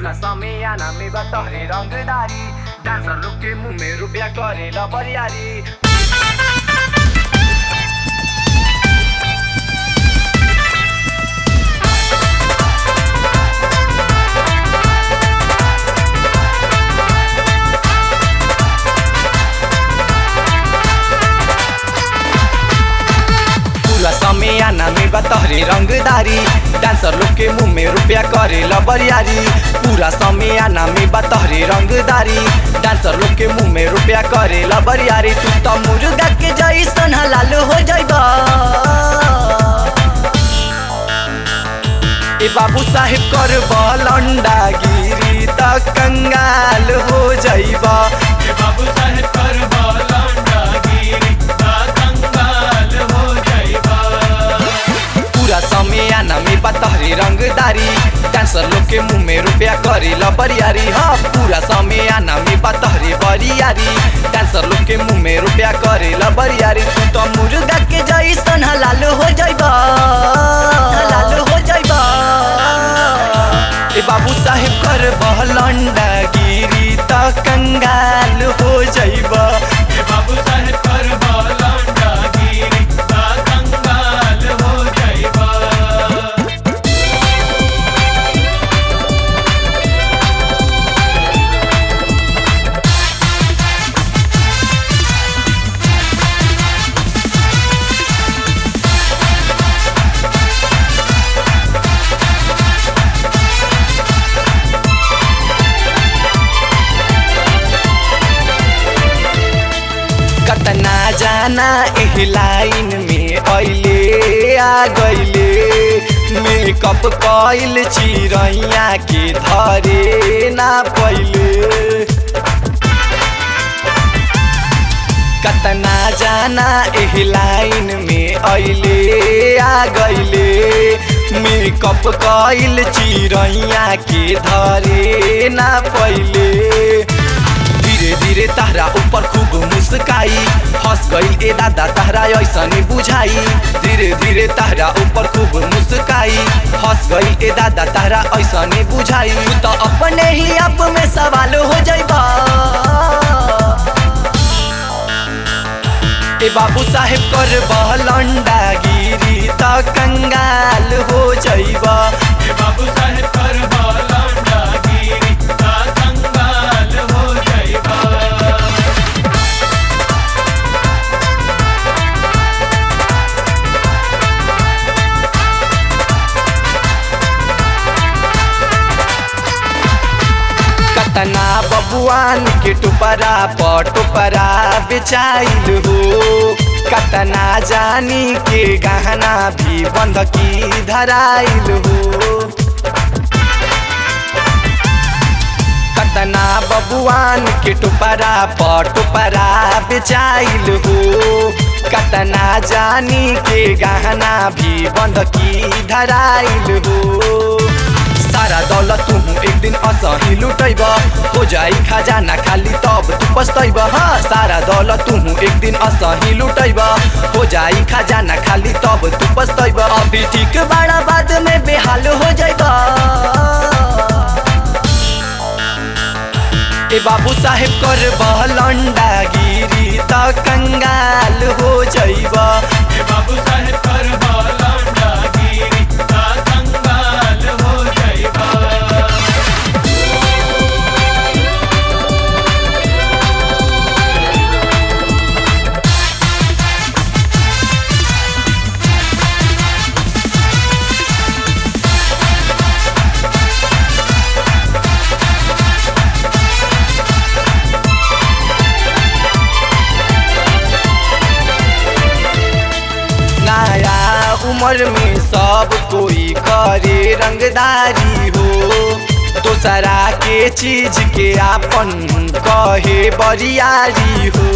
पूरा समियाना में बतहरे रंगदारी डांसर लोग के मुंह में रुपया करेला बरियारी। समियाना में बतहरे रंगदारी डांसर लोग के मुंह में रुपया करेला बरियारी। पूरा समियाना में बतहरे रंगदारी डांसर लोग के मुंह में रुपया करेला बरियारी। तू तो मुर्गा के जैसन हलाल हो जाइबा ए बाबू साहेब कर बलंडा गिरी त कंगाल हो जाइबा। ए बाबू साहेब कर बलंडा गिरी त कंगाल हो जाइबा। पूरा समियाना में बतहरे रंगदारी डांसर लोग के मुंह में रुपया करेला बरियारी। हाँ पूरा समियाना में बतहरे बरियारी डांसर लोग के मुंह में रुपया करेला बरियारी। तू तो मुर्गा के जैसन हलाल हो जाइबा हलाल हो जाइबा ए बाबू साहेब कर बलंडा गिरी त कंगाल हो जाइबा। ए बाबू साहेब कर बलंडा गिरी त कंगाल हो जाइबा। कतना जाना एह लाइन में अइले आ गइले मेकअप कइल चिरैया के धरे ना पइले। कतना जाना एह लाइन में अइले आ गइले मेकअप कइल चिरैया के धरे ना पइले। धीरे धीरे तहरा ऊपर खूब मुस्काई हंस गइल ए दादा तहरा ऐसने बुझाई। धीरे धीरे तहरा ऊपर खूब मुस्काई हंस गइल ए दादा तहरा ऐसने बुझाई। तू तो अपने ही आप में सवाल हो जाइबा ए बाबू साहेब कर बलंडा गिरी त कंगाल हो जाइबा। ए बाबू साहेब कर बलंडा गिरी त कंगाल हो जाइबा। कतना बबुआन के टुपरा पटुपरा बेचाइल हो कतना जानी के गहना भी बंधकी धराइल हो। कतना बबुआन के टुपरा पटुपरा बेचाइल हो कतना जानी के गहना भी बंधकी धराइल हो। सारा दौलत तू एक दिन असही लुटैब हो जाई खजाना खाली तब तू पछतैब। हाँ सारा दौलत तू एक दिन असही लुटैब हो जाई खजाना खाली तब तू पछतैब। अभी ठीक बड़ा बाद में बेहाल हो जाइबा ए बाबू साहेब कर बलंडा गिरी त कंगाल हो जाइबा। ए बाबू साहेब कर बलंडा गिरी त कंगाल हो जाइबा। उम्र में सब कोई करे रंगदारी हो दोसरा के चीज के आपन कहे बरियारी हो।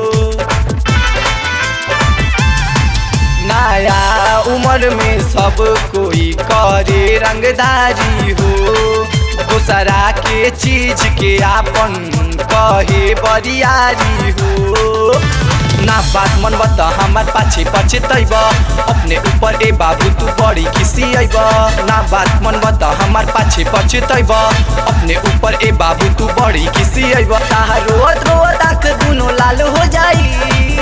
नया उम्र में सब कोई करे रंगदारी हो दोसरा के चीज के आपन कहे बरियारी हो। ना बात मन बता हमार पाछे पछतैब अपने ऊपर ए बाबू तू बड़ी खिसियब। ना बात मन बता हमार पाछे पछतैब अपने अपने ऊपर ए बाबू तू बड़ी किसी अब ताहा रोत रोत आँख दुनो लाल हो जाई।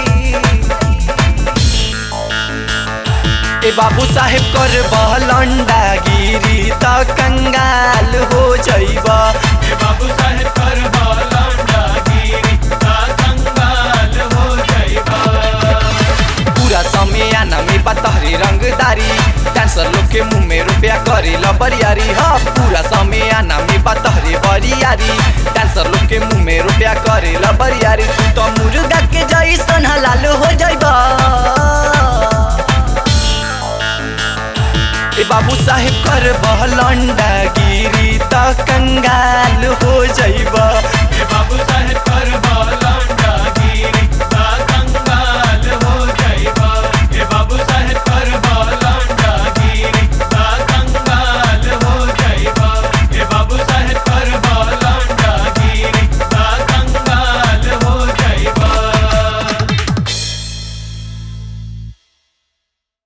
ए बाबू साहेब कर बहलंडा गिरी त कंगाल हो जाइबा। ए बाबू साहेब कर बलंडा गिरी ता कंगाल हो जाइबा। पूरा समय आना में बतहरी रंगदारी डांसर लोग के मुंह में रुपया करे बरियारी। हाँ पूरा समय आना में बतहरी बरियारी डांसर लोग के मुंह में रुपया करे बरियारी। तू तो मुर्गा के जैसन हलाल हो जाइबा। ए बाबू साहेब कर बहलंडा गिरी त कंगाल हो जाइबा।